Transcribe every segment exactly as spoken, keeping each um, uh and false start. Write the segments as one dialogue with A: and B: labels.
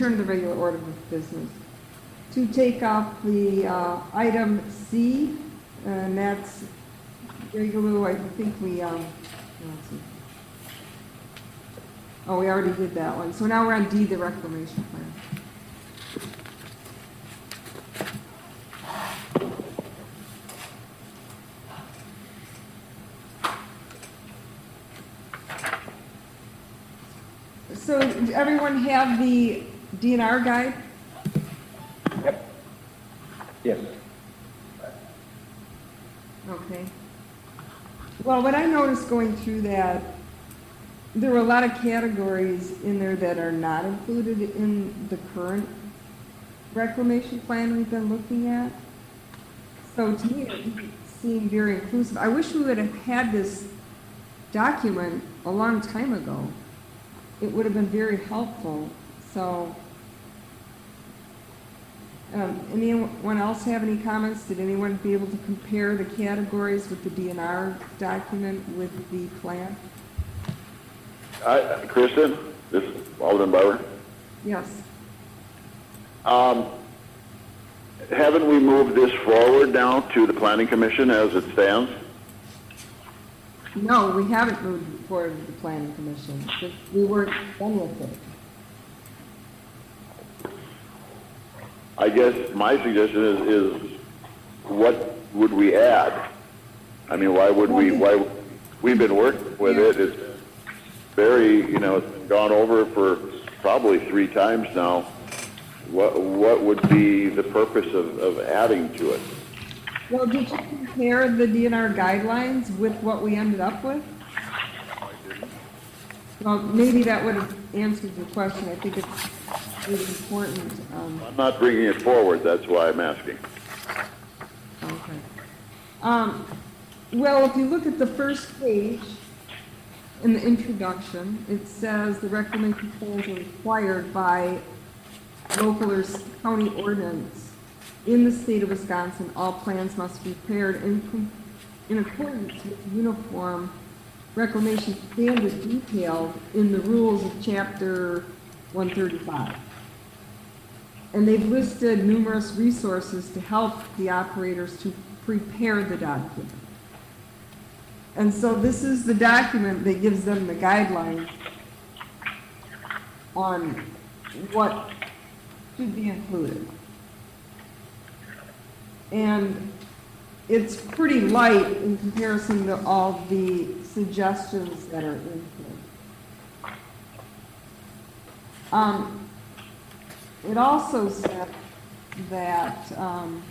A: turn to the regular order of business. To take up the uh, item C, and that's regular, I think we, um, let's see. Oh, we already did that one. So now we're on D, the reclamation plan. So does everyone have the D N R guide?
B: Yep. Yes.
A: Okay. Well, what I noticed going through that, there were a lot of categories in there that are not included in the current reclamation plan we've been looking at. So to me, it didn't seem very inclusive. I wish we would have had this document a long time ago. It would have been very helpful. So, um, anyone else have any comments? Did anyone be able to compare the categories with the D N R document with the plan?
C: Uh, Kristen, this is Alderman Barber.
A: Yes.
C: Um, haven't we moved this forward now to the Planning Commission as it stands?
A: No, we haven't moved it forward to the Planning Commission. We weren't done with it.
C: I guess my suggestion is, is what would we add? I mean, why would we, why, we've been working with it. It's very, you know, it's been gone over for probably three times now. What, what would be the purpose of, of adding to it?
A: Well, did you compare the D N R guidelines with what we ended up with? Well, maybe that would have answered your question. I think it's really important. Um,
C: I'm not bringing it forward, that's why I'm asking.
A: okay. Um, well, if you look at the first page in the introduction, it says the reclamation plans are required by local or county ordinance. In the state of Wisconsin, all plans must be prepared in, in accordance with uniform reclamation standards detailed in the rules of chapter one thirty-five. And they've listed numerous resources to help the operators to prepare the document. And so this is the document that gives them the guidelines on what should be included. And it's pretty light in comparison to all the suggestions that are in here. Um, it also said that um,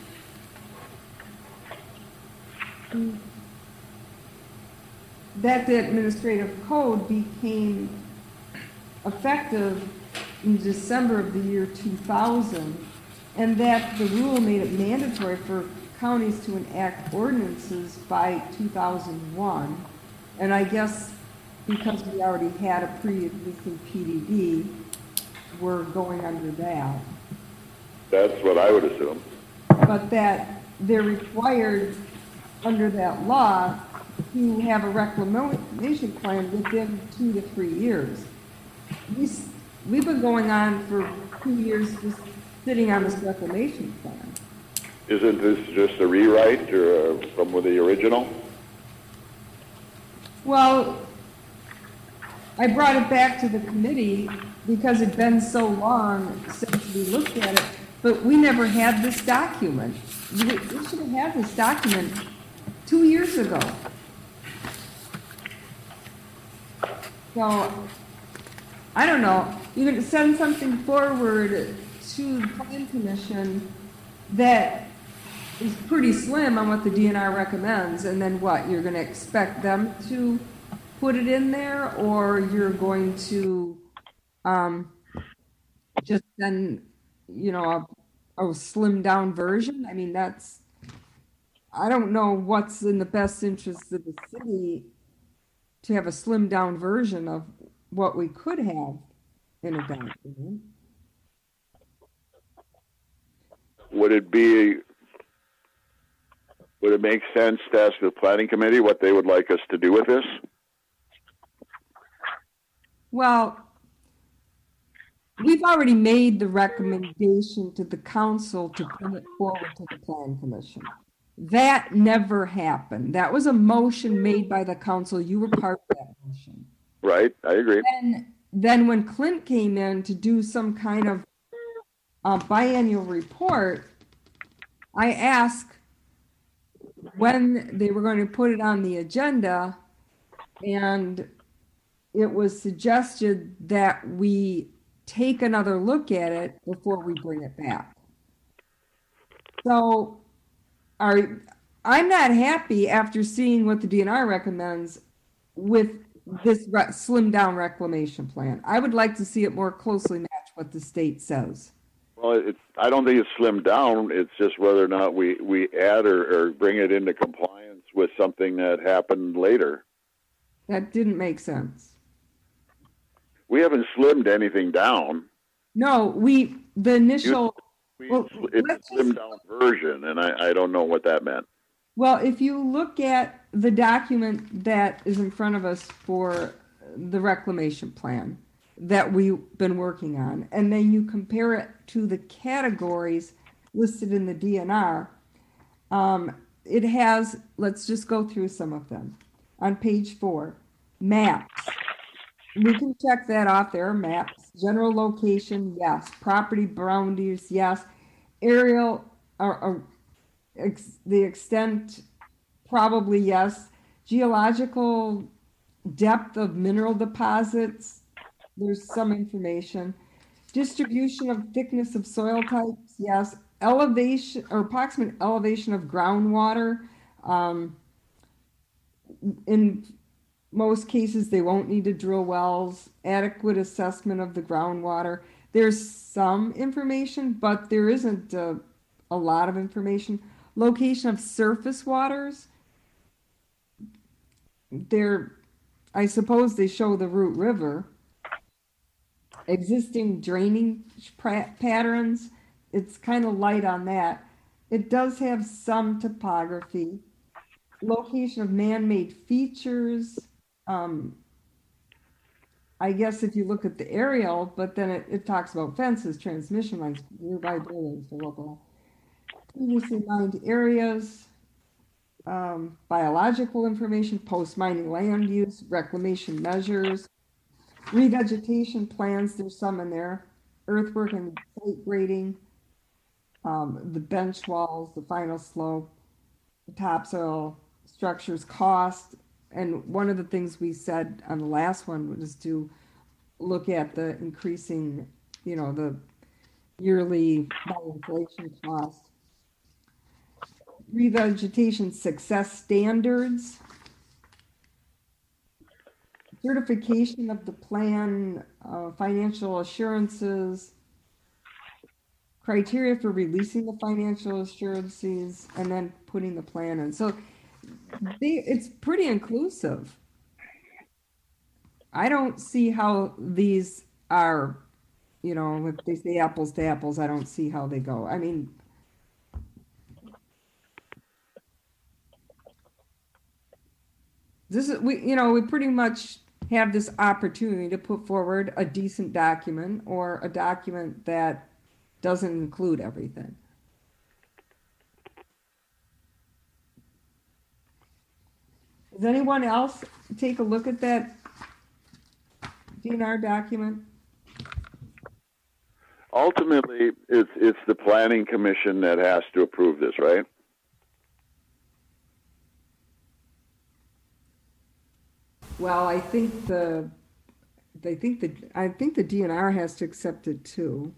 A: that the administrative code became effective in December of the year two thousand, and that the rule made it mandatory for counties to enact ordinances by two thousand one. And I guess because we already had a pre-existing P D D, we're going under that.
C: That's what I would assume.
A: But that they're required under that law to have a reclamation plan within two to three years. We, we've been going on for two years just sitting on this reclamation plan.
C: Isn't this just a rewrite or uh, from the original?
A: Well, I brought it back to the committee because it'd been so long since we looked at it, but we never had this document. We, we should have had this document two years ago. So, I don't know, you can send something forward to the Plan Commission that is pretty slim on what the D N R recommends, and then what, you're going to expect them to put it in there, or you're going to um, just send, you know, a, a slimmed down version? I mean, that's, I don't know what's in the best interest of the city to have a slimmed down version of what we could have in a document.
C: Would it be, would it make sense to ask the planning committee what they would like us to do with this?
A: Well, we've already made the recommendation to the council to bring it forward to the plan commission. That never happened. That was a motion made by the council. You were part of that motion.
C: Right, I agree.
A: And then when Clint came in to do some kind of uh, biannual report, I asked when they were going to put it on the agenda, and it was suggested that we take another look at it before we bring it back. So are, I'm not happy after seeing what the D N R recommends with this re- slimmed down reclamation plan. I would like to see it more closely match what the state says.
C: Well, it's, I don't think it's slimmed down. It's just whether or not we, we add or, or bring it into compliance with something that happened later.
A: That didn't make sense.
C: We haven't slimmed anything down.
A: No, we, the initial,
C: We,
A: well,
C: it's
A: let's
C: a slimmed
A: just-
C: down version, and I, I don't know what that meant.
A: well, if you look at the document that is in front of us for the reclamation plan that we've been working on, and then you compare it to the categories listed in the D N R, um, it has, let's just go through some of them. On page four, maps. We can check that off. There are maps. General location, yes. Property boundaries, yes. Aerial, or, or ex, the extent, probably yes. Geological depth of mineral deposits, there's some information. Distribution of thickness of soil types, yes. Elevation or approximate elevation of groundwater. Um, in most cases, they won't need to drill wells. Adequate assessment of the groundwater. There's some information, but there isn't a, a lot of information. Location of surface waters. There, I suppose they show the Root River. Existing draining patterns. It's kind of light on that. It does have some topography. Location of man-made features. Um, I guess if you look at the aerial, but then it, it talks about fences, transmission lines, nearby buildings for local. Previously mined areas, um, biological information, post-mining land use, reclamation measures, revegetation plans, there's some in there, earthwork and site grading, um, the bench walls, the final slope, the topsoil structures cost. And one of the things we said on the last one was to look at the increasing, you know, the yearly by inflation cost. Revegetation success standards. Certification of the plan, uh, financial assurances, criteria for releasing the financial assurances, and then putting the plan in. So they, it's pretty inclusive. I don't see how these are, you know, if they say apples to apples, I don't see how they go. I mean, this is, we, you know, we pretty much have this opportunity to put forward a decent document or a document that doesn't include everything. Does anyone else take a look at that D N R document?
C: Ultimately, it's it's the planning commission that has to approve this, right?
A: Well, I think the, they think the, I think the D N R has to accept it too.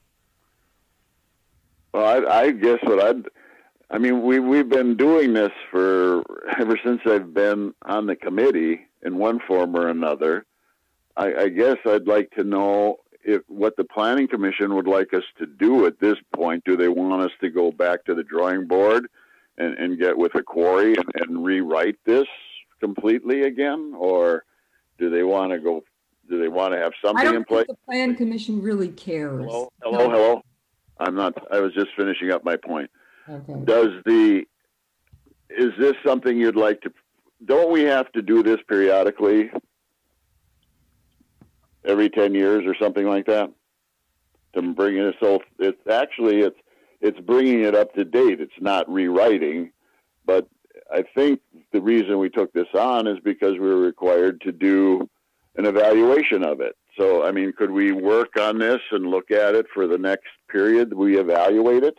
C: Well, I, I guess what I'd, I mean, we, we've been doing this for, ever since I've been on the committee in one form or another. I, I guess I'd like to know if what the planning commission would like us to do at this point. Do they want us to go back to the drawing board and, and get with a quarry and, and rewrite this completely again? Or do they want to go, do they want to have
A: I
C: something
A: don't
C: in place?
A: think the plan commission really cares.
C: Hello, hello, hello. I'm not, I was just finishing up my point.
A: Okay.
C: Does the, is this something you'd like to, don't we have to do this periodically? Every ten years or something like that? to bring it. So it's actually, it's, it's bringing it up to date. It's not rewriting, but I think the reason we took this on is because we were required to do an evaluation of it. So, I mean, could we work on this and look at it for the next period we evaluate it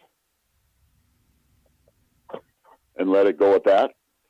C: and let it go at that?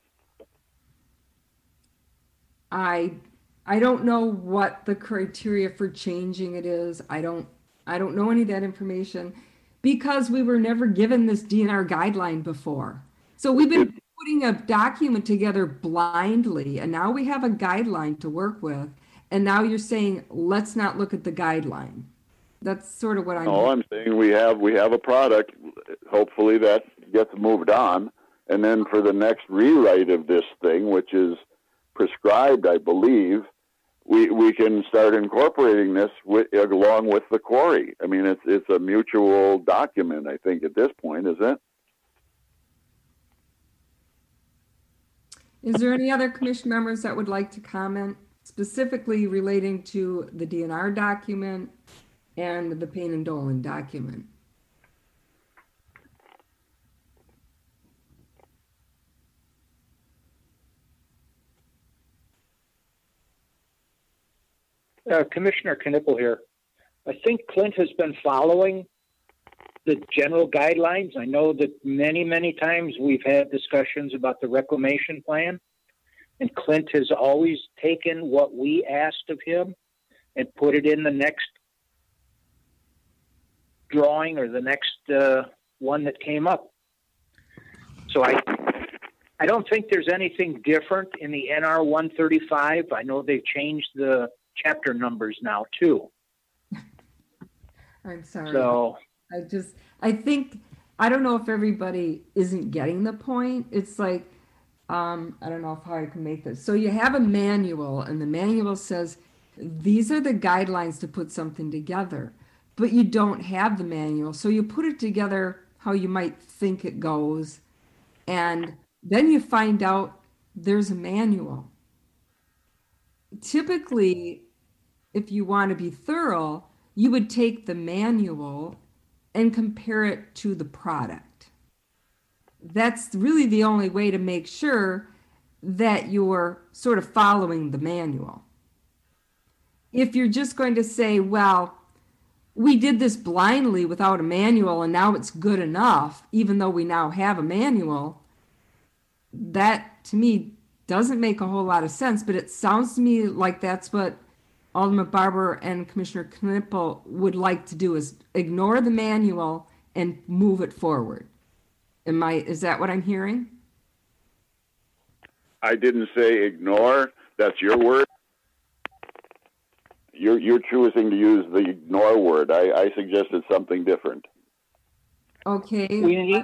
A: I, I don't know what the criteria for changing it is. I don't, I don't know any of that information because we were never given this D N R guideline before. So we've been putting a document together blindly, and now we have a guideline to work with. And now you're saying, let's not look at the guideline. That's sort of what I'm.
C: No, I'm saying we have we have a product. Hopefully that gets moved on, and then for the next rewrite of this thing, which is prescribed, I believe, we we can start incorporating this with, along with the quarry. I mean, it's it's a mutual document. I think at this point, is it?
A: Is there any other commission members that would like to comment specifically relating to the D N R document and the Payne and Dolan document?
D: Uh, Commissioner Knipple here. I think Clint has been following the general guidelines. I know that many, many times we've had discussions about the reclamation plan, and Clint has always taken what we asked of him and put it in the next drawing or the next uh, one that came up. So I, I don't think there's anything different in the N R one thirty-five. I know they've changed the chapter numbers now too.
A: I'm sorry.
D: So
A: I just, I think, I don't know if everybody isn't getting the point. It's like, um, I don't know if how I can make this. So you have a manual, and the manual says, these are the guidelines to put something together, but you don't have the manual. So you put it together how you might think it goes, and then you find out there's a manual. Typically, if you want to be thorough, you would take the manual and compare it to the product. That's really the only way to make sure that you're sort of following the manual. If you're just going to say, well, we did this blindly without a manual and now it's good enough, even though we now have a manual, that to me doesn't make a whole lot of sense, but it sounds to me like that's what Alderman Barber and Commissioner Knipple would like to do, is ignore the manual and move it forward. Am I, is that what I'm hearing?
C: I didn't say ignore. That's your word. You're, you're choosing to use the ignore word. I, I suggested something different.
A: Okay.
D: we need,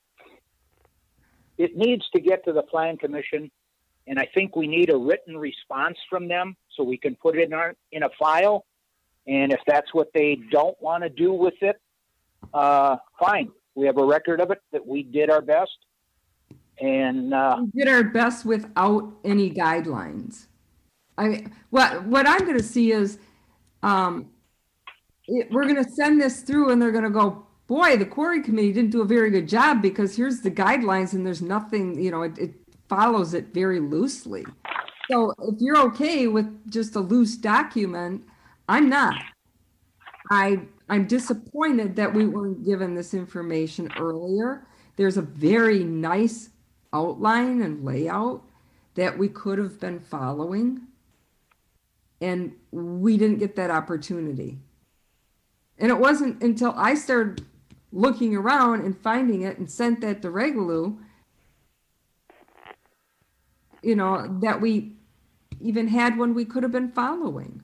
D: it needs to get to the Plan Commission, and I think we need a written response from them so we can put it in our in a file. And if that's what they don't want to do with it, uh, fine. We have a record of it that we did our best. And uh,
A: we did our best without any guidelines. I mean, what what I'm going to see is, um, it, we're going to send this through, and they're going to go, boy, the quarry committee didn't do a very good job because here's the guidelines, and there's nothing, you know, it, it follows it very loosely. So if you're okay with just a loose document, I'm not. I I'm disappointed that we weren't given this information earlier. There's a very nice outline and layout that we could have been following, and we didn't get that opportunity. And it wasn't until I started looking around and finding it and sent that to Regaloo, you know, that we even had one we could have been following.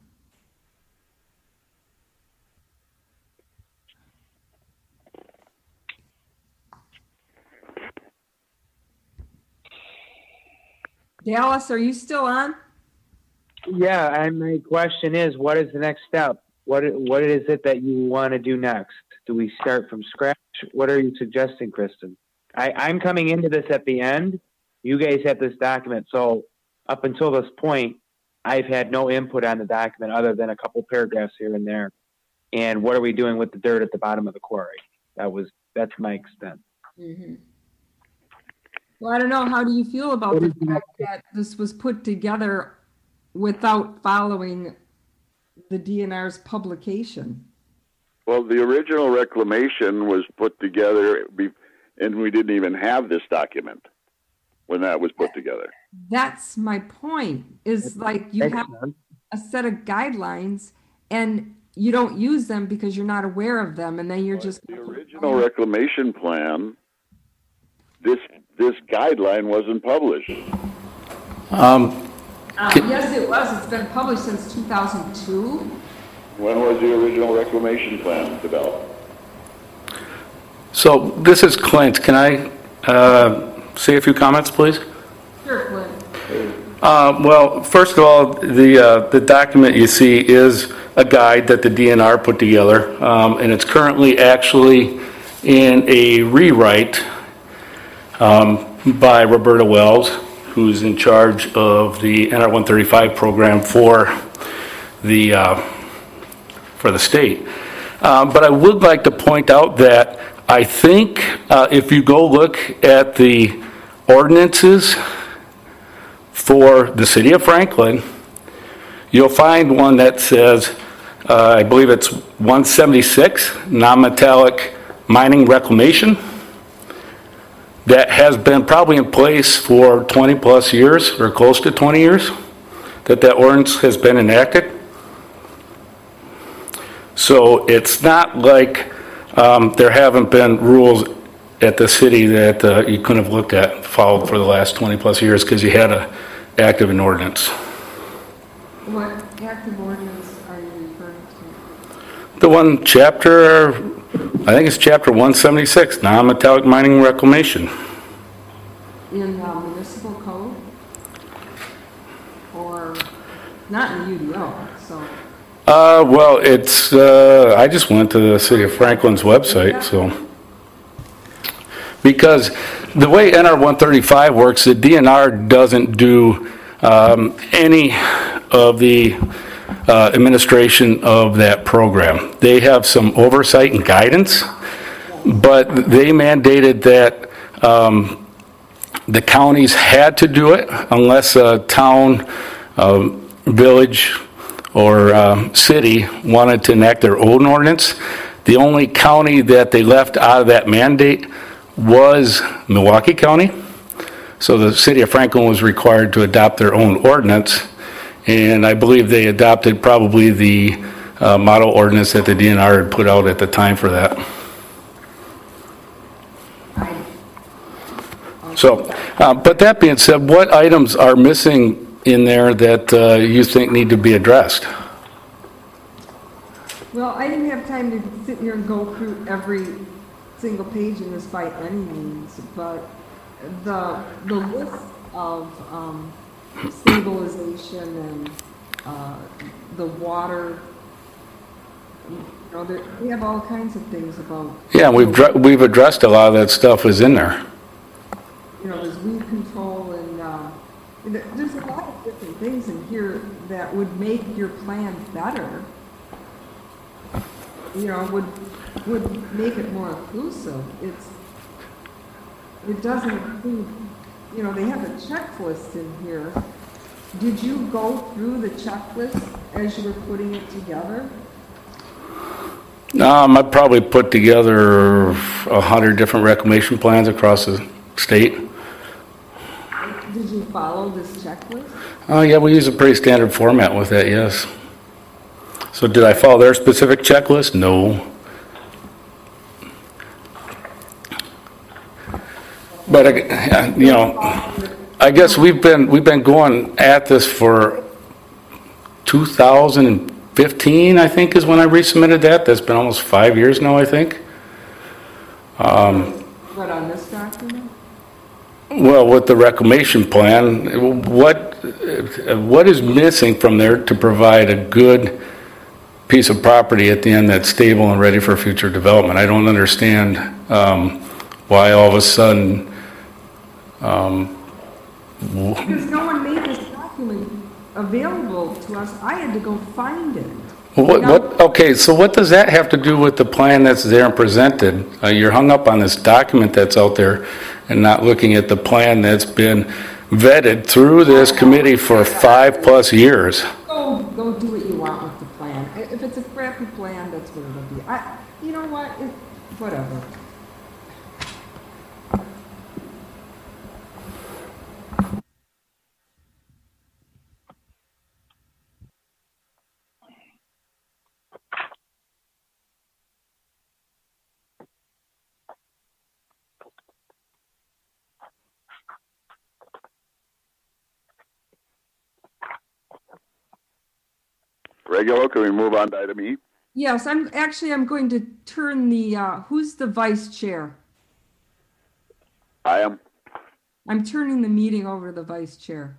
A: Dallas, are you still on?
E: Yeah, and my question is, what is the next step? What what is it that you want to do next? Do we start from scratch? What are you suggesting, Kristen? I, I'm coming into this at the end. You guys have this document, so up until this point, I've had no input on the document other than a couple paragraphs here and there. And what are we doing with the dirt at the bottom of the quarry? That was, that's my extent.
A: Mhm. Well, I don't know, how do you feel about
E: What
A: the
E: is the
A: fact that this was put together without following the D N R's publication?
C: Well, the original reclamation was put together, be- and we didn't even have this document when that was put together.
A: That's my point, is like you
E: Makes
A: have
E: sense.
A: a set of guidelines and you don't use them because you're not aware of them, and then you're just.
C: The original reclamation plan, this, this guideline wasn't published.
F: Um,
A: Uh, Yes, it was. It's been published since two thousand two.
C: When was the original reclamation plan developed?
F: So this is Clint. Can I uh, say a few comments, please?
A: Sure, Clint.
F: Uh, Well, first of all, the, uh, the document you see is a guide that the D N R put together, um, and it's currently actually in a rewrite um, by Roberta Wells, who's in charge of the N R one thirty-five program for the, uh, for the state. Um, But I would like to point out that I think uh, if you go look at the ordinances for the city of Franklin, you'll find one that says, uh, I believe it's one seventy-six, non-metallic mining reclamation, that has been probably in place for twenty plus years, or close to twenty years, that that ordinance has been enacted. So it's not like um, there haven't been rules at the city that uh, you couldn't have looked at, followed for the last twenty plus years, because you had a active an ordinance.
A: What active ordinance are you referring to?
F: The one chapter, I think it's chapter one seventy-six, non-metallic mining reclamation.
A: In uh, municipal code? Or, not in the U D O, so.
F: Uh, well, it's, uh, I just went to the City of Franklin's website, so. Because the way N R one thirty-five works, the D N R doesn't do um, any of the uh, administration of that program. They have some oversight and guidance, but they mandated that um, the counties had to do it unless a town, um, village, or um, city wanted to enact their own ordinance. The only county that they left out of that mandate was Milwaukee County. So the city of Franklin was required to adopt their own ordinance, and I believe they adopted probably the uh, model ordinance that the D N R had put out at the time for that. So, uh, but that being said, what items are missing in there that uh, you think need to be addressed?
A: Well, I didn't have time to sit here and go through every single page in this by any means, but the, the list of um, stabilization and uh, the water, you know, there, we have all kinds of things about,
F: Yeah, we've dr- we've addressed a lot of that stuff is in there.
A: you know, there's weed control and uh, there- there's a lot of different things in here that would make your plan better. You know, would, would make it more inclusive. It's, it doesn't include, you know, they have a checklist in here. Did you go through the checklist as you were putting it together?
F: Um, I probably put together a hundred different reclamation plans across the state.
A: Did you follow this checklist?
F: Oh, yeah, we use a pretty standard format with that, yes. So did I follow their specific checklist? No. But, I- you know, I guess we've been, we've been going at this for two thousand fifteen, I think, is when I resubmitted that. That's been almost five years now, I think.
A: What, on this document?
F: Well, with the reclamation plan, what, what is missing from there to provide a good piece of property at the end that's stable and ready for future development? I don't understand um, why all of a sudden, um,
A: Because no one made this document available to us. I had to go find it.
F: What, what, okay, so what does that have to do with the plan that's there and presented? Uh, you're hung up on this document that's out there and not looking at the plan that's been vetted through this committee for five-plus years.
A: Go, go do what you want with the plan. I- If it's a crappy plan, that's what it'll be. I, you know what, it, whatever.
C: Regular, can we move on to item E?
A: Yes, I'm, actually, I'm going to turn the, uh, who's the vice chair?
C: I am.
A: I'm turning the meeting over to the vice chair.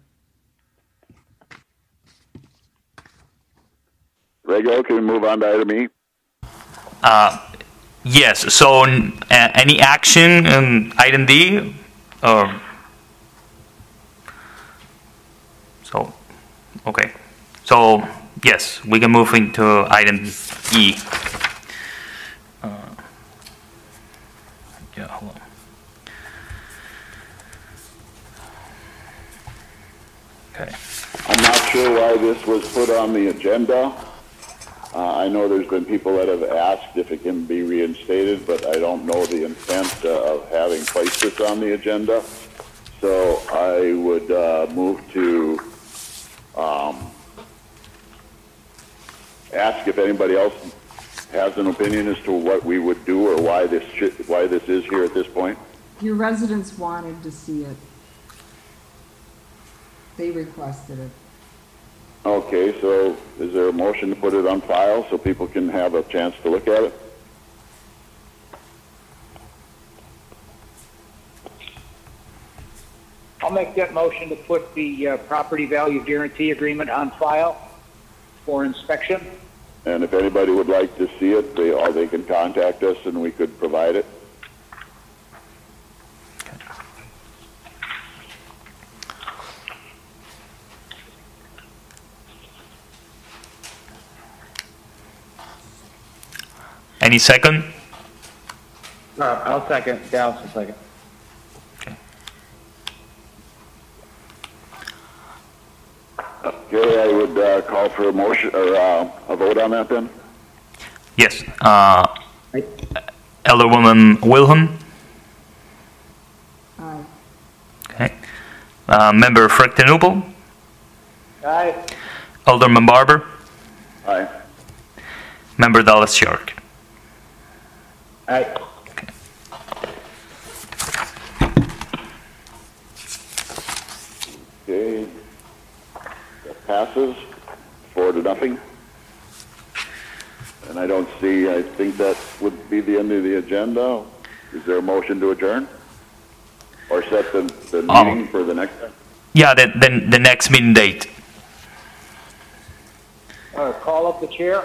C: Regular, can we move on to item E?
G: Uh, yes, so n- a- any action in item D? Or, so, okay. So, yes, we can move into item E. Uh, yeah, hold on. Okay.
C: I'm not sure why this was put on the agenda. Uh, I know there's been people that have asked if it can be reinstated, but I don't know the intent uh, of having placed this on the agenda. So I would uh, move to um, ask if anybody else has an opinion as to what we would do or why this should, why this is here at this point.
A: Your residents wanted to see it. They requested it.
C: Okay, so is there a motion to put it on file so people can have a chance to look at it?
D: I'll make that motion to put the uh, property value guarantee agreement on file for inspection.
C: And if anybody would like to see it, they, or they can contact us and we could provide it.
G: Any second?
E: Uh, I'll second. Dallas will second.
C: Okay, I would uh, call for a motion or uh, a vote on that then.
G: Yes. Uh, Elderwoman Wilhelm.
A: Aye.
G: Okay. Uh, Member Frechtenubel.
D: Aye.
G: Alderman Barber.
C: Aye.
G: Member Dallas Shark.
D: Aye.
C: Okay, that passes four to nothing. And I don't see, I think that would be the end of the agenda. Is there a motion to adjourn? Or set the, the
G: Oh.
C: meeting for the next time?
G: Yeah, the, the, the next meeting date.
D: Uh, call up the chair.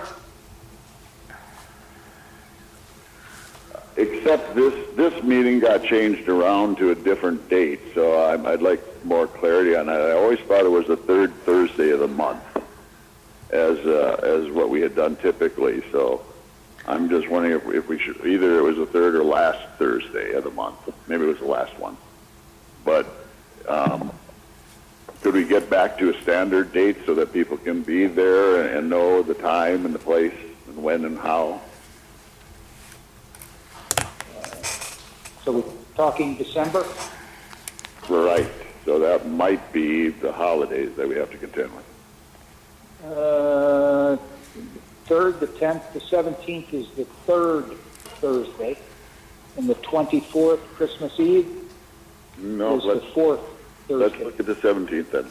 C: Except this, this meeting got changed around to a different date, so I'm, I'd like more clarity on that. I always thought it was the third Thursday of the month as, uh, as what we had done typically, so I'm just wondering if, if we should, either it was the third or last Thursday of the month. Maybe it was the last one. But, um, could we get back to a standard date so that people can be there and, and know the time and the place and when and how?
D: So we're talking December?
C: Right. So that might be the holidays that we have to contend with.
D: Uh, third, the tenth, the seventeenth is the third Thursday, and the twenty-fourth, Christmas Eve,
C: No,
D: is the
C: let's,
D: fourth
C: let's
D: Thursday.
C: look at the seventeenth then.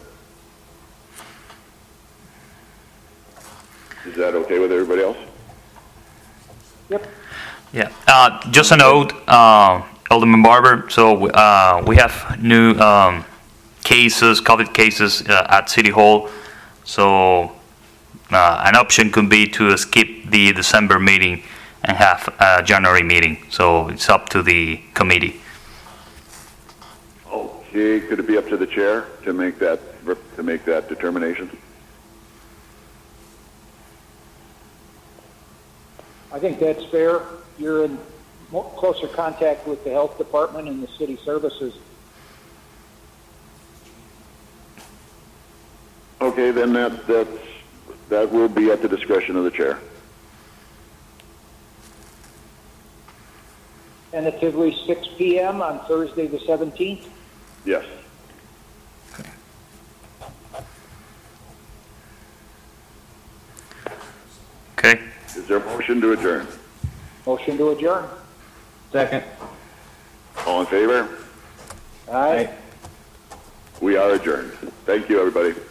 C: Is that okay with everybody else?
D: Yep.
G: Yeah. Uh, just a note, uh, Alderman Barber. So uh, we have new um, cases, COVID cases uh, at City Hall. So uh, an option could be to skip the December meeting and have a January meeting. So it's up to the committee.
C: Okay, could it be up to the chair to make that, to make that determination?
D: I think that's fair. You're in more closer contact with the health department and the city services.
C: Okay, then that, that's, that will be at the discretion of the chair.
D: Tentatively six P M on Thursday the seventeenth.
C: Yes.
G: Okay.
C: Is there a motion to adjourn?
D: Motion to adjourn.
E: Second.
C: All in favor?
D: Aye.
C: We are adjourned. Thank you, everybody.